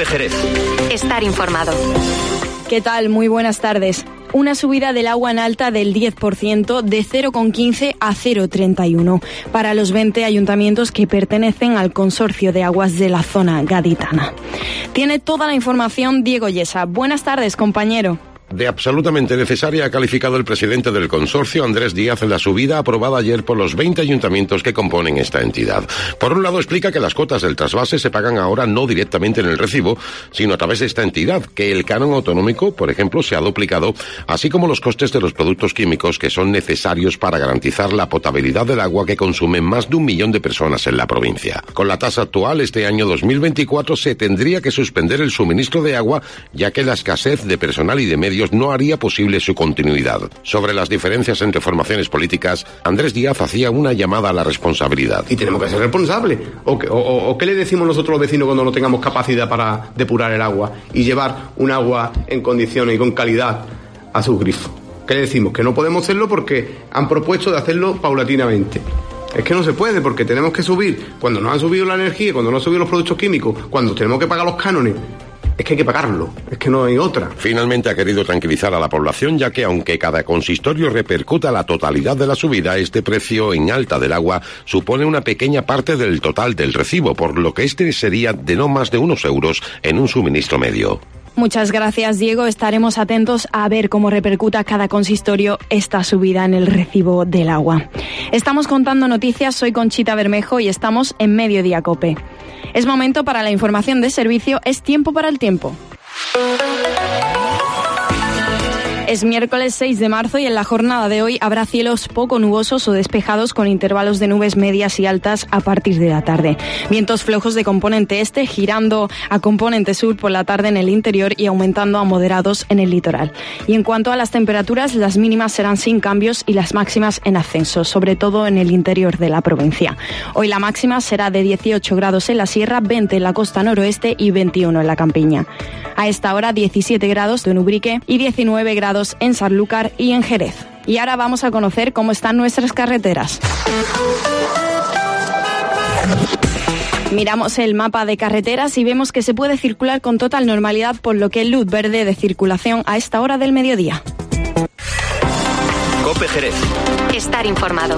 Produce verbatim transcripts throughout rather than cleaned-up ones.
COPE Jerez. Estar informado. ¿Qué tal? Muy buenas tardes. Una subida del agua en alta del diez por ciento, de cero coma quince a cero coma treinta y uno, para los veinte ayuntamientos que pertenecen al consorcio de aguas de la zona gaditana. Tiene toda la información Diego Yesa. Buenas tardes, compañero. De absolutamente necesaria ha calificado el presidente del consorcio, Andrés Díaz, la subida aprobada ayer por los veinte ayuntamientos que componen esta entidad. Por un lado, explica que las cuotas del trasvase se pagan ahora no directamente en el recibo, sino a través de esta entidad, que el canon autonómico, por ejemplo, se ha duplicado, así como los costes de los productos químicos que son necesarios para garantizar la potabilidad del agua que consumen más de un millón de personas en la provincia. Con la tasa actual, este año dos mil veinticuatro se tendría que suspender el suministro de agua, ya que la escasez de personal y de medios no haría posible su continuidad. Sobre las diferencias entre formaciones políticas, Andrés Díaz hacía una llamada a la responsabilidad. Y tenemos que ser responsables. ¿O, o, o, o qué le decimos nosotros los vecinos cuando no tengamos capacidad para depurar el agua y llevar un agua en condiciones y con calidad a sus grifos? ¿Qué le decimos? Que no podemos hacerlo porque han propuesto de hacerlo paulatinamente. Es que no se puede, porque tenemos que subir cuando nos han subido la energía, cuando nos han subido los productos químicos, cuando tenemos que pagar los cánones. Es que hay que pagarlo, es que no hay otra. Finalmente ha querido tranquilizar a la población, ya que aunque cada consistorio repercuta la totalidad de la subida, este precio en alta del agua supone una pequeña parte del total del recibo, por lo que este sería de no más de unos euros en un suministro medio. Muchas gracias, Diego. Estaremos atentos a ver cómo repercuta cada consistorio esta subida en el recibo del agua. Estamos contando noticias, soy Conchita Bermejo y estamos en Mediodía Cope. Es momento para la información de servicio, es tiempo para el tiempo. Es miércoles seis de marzo y en la jornada de hoy habrá cielos poco nubosos o despejados con intervalos de nubes medias y altas a partir de la tarde. Vientos flojos de componente este girando a componente sur por la tarde en el interior y aumentando a moderados en el litoral. Y en cuanto a las temperaturas, las mínimas serán sin cambios y las máximas en ascenso, sobre todo en el interior de la provincia. Hoy la máxima será de dieciocho grados en la sierra, veinte en la costa noroeste y veintiuno en la campiña. A esta hora diecisiete grados en Ubrique y diecinueve grados en Sanlúcar y en Jerez. Y ahora vamos a conocer cómo están nuestras carreteras. Miramos el mapa de carreteras y vemos que se puede circular con total normalidad, por lo que luz verde de circulación a esta hora del mediodía. COPE Jerez. Estar informado.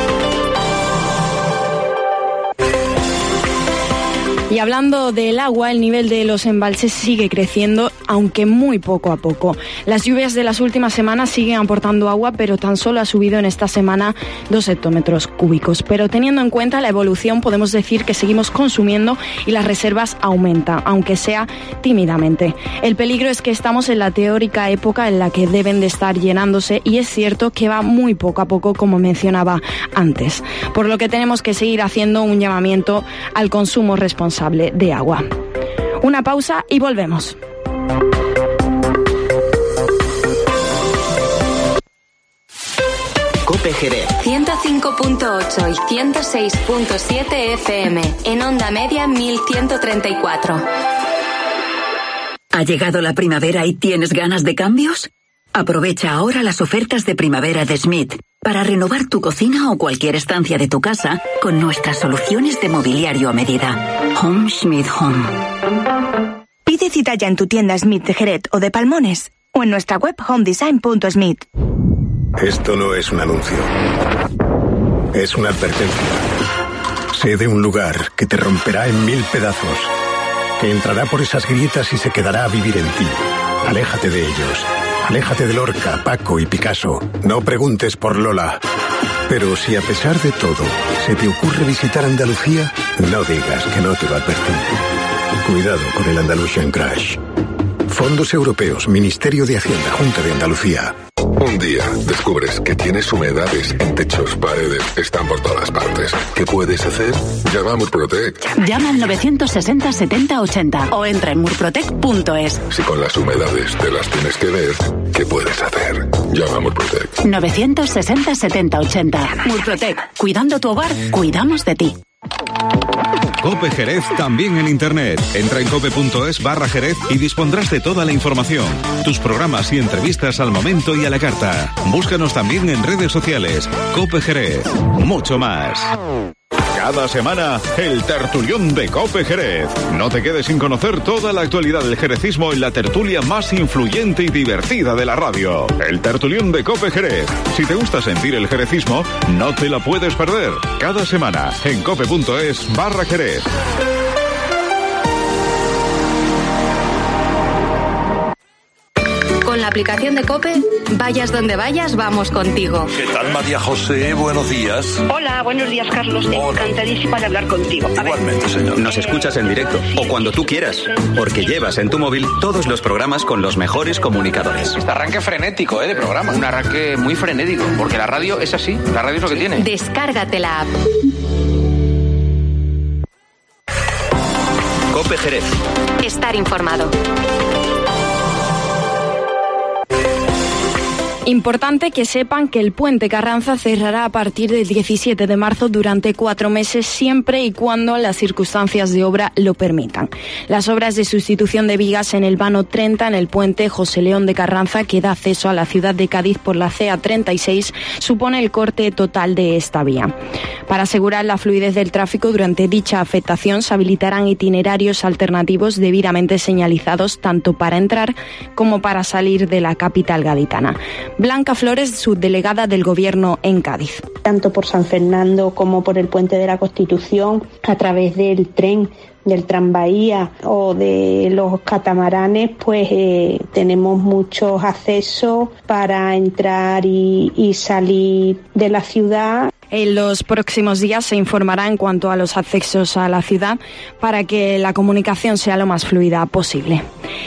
Y hablando del agua, el nivel de los embalses sigue creciendo, aunque muy poco a poco. Las lluvias de las últimas semanas siguen aportando agua, pero tan solo ha subido en esta semana dos hectómetros cúbicos. Pero teniendo en cuenta la evolución, podemos decir que seguimos consumiendo y las reservas aumentan, aunque sea tímidamente. El peligro es que estamos en la teórica época en la que deben de estar llenándose, y es cierto que va muy poco a poco, como mencionaba antes. Por lo que tenemos que seguir haciendo un llamamiento al consumo responsable de agua. Una pausa y volvemos. COPE Jerez. ciento cinco punto ocho y ciento seis punto siete F M. En onda media mil ciento treinta y cuatro. ¿Ha llegado la primavera y tienes ganas de cambios? Aprovecha ahora las ofertas de primavera de Smith para renovar tu cocina o cualquier estancia de tu casa con nuestras soluciones de mobiliario a medida. Home Smith Home. Pide cita ya en tu tienda Smith de Jerez o de Palmones o en nuestra web homedesign punto smith. Esto no es un anuncio. Es una advertencia. Sé de un lugar que te romperá en mil pedazos, que entrará por esas grietas y se quedará a vivir en ti. Aléjate de ellos. Aléjate de Lorca, Paco y Picasso. No preguntes por Lola. Pero si a pesar de todo se te ocurre visitar Andalucía, no digas que no te lo advertí. Cuidado con el Andalusian Crash. Fondos Europeos, Ministerio de Hacienda, Junta de Andalucía. Un día descubres que tienes humedades en techos, paredes, están por todas partes. ¿Qué puedes hacer? Llama a Murprotec. Llama al novecientos sesenta setenta ochenta o entra en murprotec punto es. Si con las humedades te las tienes que ver, ¿qué puedes hacer? Llama a Murprotec. novecientos sesenta setenta ochenta. Murprotec. Cuidando tu hogar, cuidamos de ti. COPE Jerez también en internet. Entra en cope punto es barra Jerez y dispondrás de toda la información. Tus programas y entrevistas al momento y a la carta. Búscanos también en redes sociales. COPE Jerez. Mucho más. Cada semana, el tertulión de COPE Jerez. No te quedes sin conocer toda la actualidad del jerecismo en la tertulia más influyente y divertida de la radio. El tertulión de COPE Jerez. Si te gusta sentir el jerecismo, no te la puedes perder. Cada semana, en cope.es barra Jerez. Con la aplicación de COPE, vayas donde vayas, vamos contigo. ¿Qué tal, María José? Buenos días. Hola, buenos días, Carlos. Hola. Encantadísima de hablar contigo. A Igualmente, ver. señor. Nos escuchas en directo o cuando tú quieras, porque llevas en tu móvil todos los programas con los mejores comunicadores. Este arranque frenético, ¿eh? De programa. Un arranque muy frenético, porque la radio es así. La radio es lo que tiene. Descárgate la app. COPE Jerez. Estar informado. Importante que sepan que el puente Carranza cerrará a partir del diecisiete de marzo durante cuatro meses, siempre y cuando las circunstancias de obra lo permitan. Las obras de sustitución de vigas en el vano treinta en el puente José León de Carranza, que da acceso a la ciudad de Cádiz por la C A treinta y seis, supone el corte total de esta vía. Para asegurar la fluidez del tráfico durante dicha afectación, se habilitarán itinerarios alternativos debidamente señalizados tanto para entrar como para salir de la capital gaditana. Blanca Flores, subdelegada del Gobierno en Cádiz. Tanto por San Fernando como por el Puente de la Constitución, a través del tren, del tranvía o de los catamaranes, pues eh, tenemos muchos accesos para entrar y, y salir de la ciudad. En los próximos días se informará en cuanto a los accesos a la ciudad para que la comunicación sea lo más fluida posible.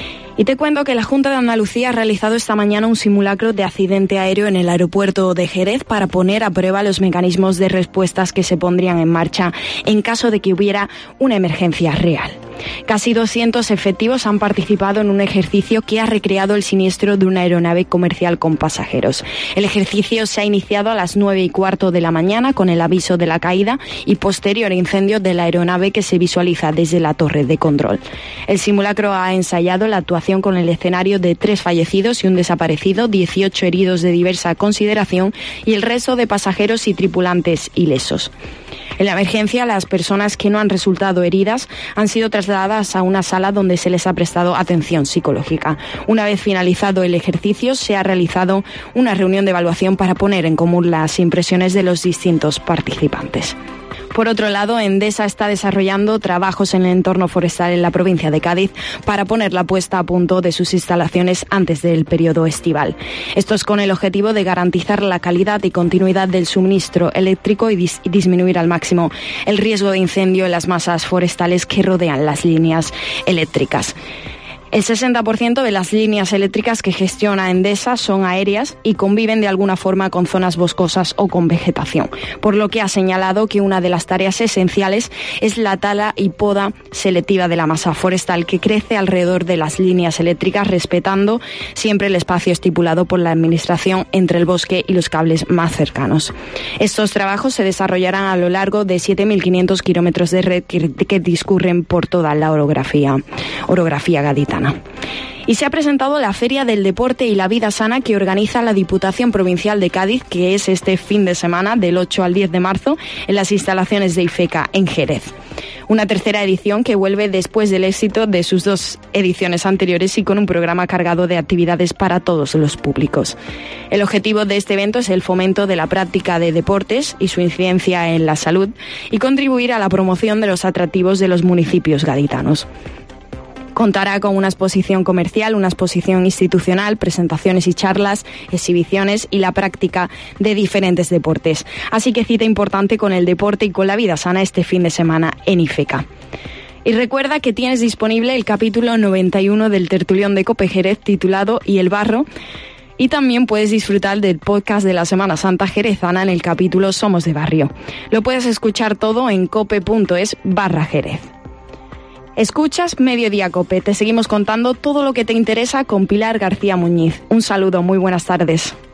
Y te cuento que la Junta de Andalucía ha realizado esta mañana un simulacro de accidente aéreo en el aeropuerto de Jerez para poner a prueba los mecanismos de respuestas que se pondrían en marcha en caso de que hubiera una emergencia real. Casi doscientos efectivos han participado en un ejercicio que ha recreado el siniestro de una aeronave comercial con pasajeros. El ejercicio se ha iniciado a las nueve y cuarto de la mañana con el aviso de la caída y posterior incendio de la aeronave que se visualiza desde la torre de control. El simulacro ha ensayado la actuación con el escenario de tres fallecidos y un desaparecido, dieciocho heridos de diversa consideración y el resto de pasajeros y tripulantes ilesos. En la emergencia, las personas que no han resultado heridas han sido trasladadas a una sala donde se les ha prestado atención psicológica. Una vez finalizado el ejercicio, se ha realizado una reunión de evaluación para poner en común las impresiones de los distintos participantes. Por otro lado, Endesa está desarrollando trabajos en el entorno forestal en la provincia de Cádiz para poner la puesta a punto de sus instalaciones antes del periodo estival. Esto es con el objetivo de garantizar la calidad y continuidad del suministro eléctrico y, dis- y disminuir al máximo el riesgo de incendio en las masas forestales que rodean las líneas eléctricas. El sesenta por ciento de las líneas eléctricas que gestiona Endesa son aéreas y conviven de alguna forma con zonas boscosas o con vegetación, por lo que ha señalado que una de las tareas esenciales es la tala y poda selectiva de la masa forestal que crece alrededor de las líneas eléctricas, respetando siempre el espacio estipulado por la Administración entre el bosque y los cables más cercanos. Estos trabajos se desarrollarán a lo largo de siete mil quinientos kilómetros de red que, que discurren por toda la orografía, orografía gaditana. Y se ha presentado la Feria del Deporte y la Vida Sana que organiza la Diputación Provincial de Cádiz, que es este fin de semana del ocho al diez de marzo en las instalaciones de IFECA en Jerez. Una tercera edición que vuelve después del éxito de sus dos ediciones anteriores y con un programa cargado de actividades para todos los públicos. El objetivo de este evento es el fomento de la práctica de deportes y su incidencia en la salud y contribuir a la promoción de los atractivos de los municipios gaditanos. Contará con una exposición comercial, una exposición institucional, presentaciones y charlas, exhibiciones y la práctica de diferentes deportes. Así que cita importante con el deporte y con la vida sana este fin de semana en IFECA. Y recuerda que tienes disponible el capítulo noventa y uno del tertulión de COPE Jerez titulado Y el barro. Y también puedes disfrutar del podcast de la Semana Santa jerezana en el capítulo Somos de Barrio. Lo puedes escuchar todo en cope.es barra Jerez. Escuchas Mediodía Cope. Te seguimos contando todo lo que te interesa con Pilar García Muñiz. Un saludo, muy buenas tardes.